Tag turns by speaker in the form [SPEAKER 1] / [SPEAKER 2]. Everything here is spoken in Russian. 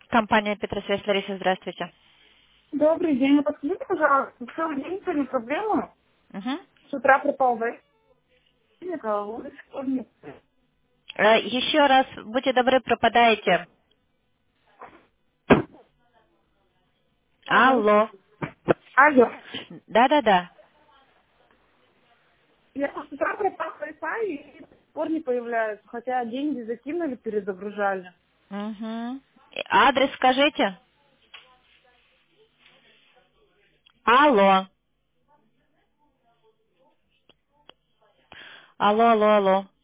[SPEAKER 1] Компания Петросвязь, Лариса, здравствуйте.
[SPEAKER 2] Добрый день. Подскажите, пожалуйста, целый день сегодня проблему.
[SPEAKER 1] Мгм.
[SPEAKER 2] С утра пропал вайфай, а до сих пор нет.
[SPEAKER 1] Еще раз, будьте добры, пропадаете.
[SPEAKER 2] Алло.
[SPEAKER 1] Алло.
[SPEAKER 2] Алло.
[SPEAKER 1] Да-да-да.
[SPEAKER 2] Я с утра пропал Wi-Fi и до сих пор не появляется, хотя деньги закинули, перезагружали.
[SPEAKER 1] Мгм. Адрес скажите. Алло. Алло, алло, алло.